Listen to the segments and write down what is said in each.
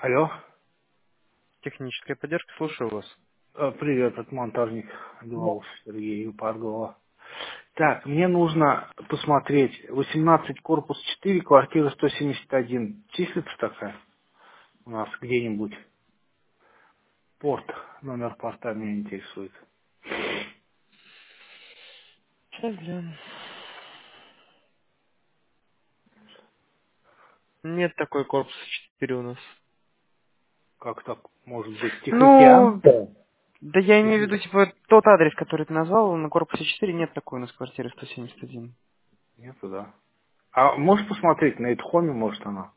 Алло. Техническая поддержка, слушаю вас. Привет, это монтажник Да. Белоус Сергей Юпаргова. Так, мне нужно посмотреть 18 корпус 4, квартира 171. Числится такая у нас где-нибудь? Порт, номер порта меня интересует. Сейчас гляну. Нет такой корпуса 4 у нас. Как так может быть? Ну, Тихоокеанская? да я имею в виду, Или- типа, тот адрес, который ты назвал, на корпусе 4 нет такой у нас квартиры 171. Нету, да. А можешь посмотреть на Эдхоме, может она?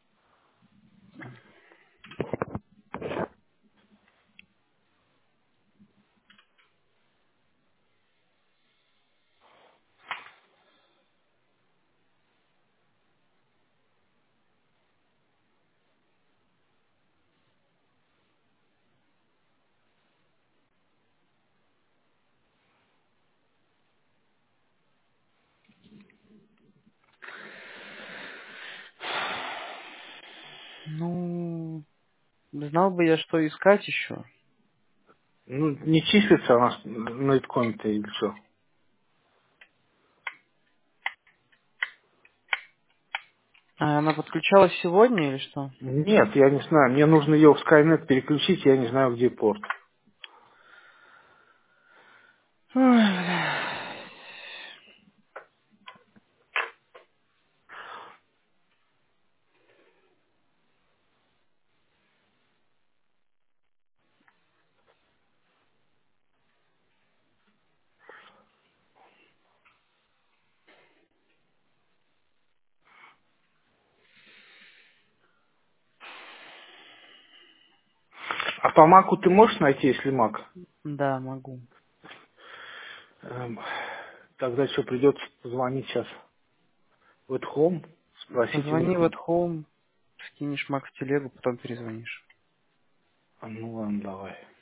Ну, знал бы я, что искать еще. Ну, не числится она на Эдхоме-то или что? А она подключалась сегодня или что? Нет, я не знаю. Мне нужно ее в Skynet переключить, я не знаю, где порт. Ой, бля. А по Маку ты можешь найти, если Мак? Да, могу. Эм, тогда что, придется позвонить сейчас в At Home, спросить у Позвони них. в at home, скинешь Мак в телегу, потом перезвонишь. Ну ладно, давай.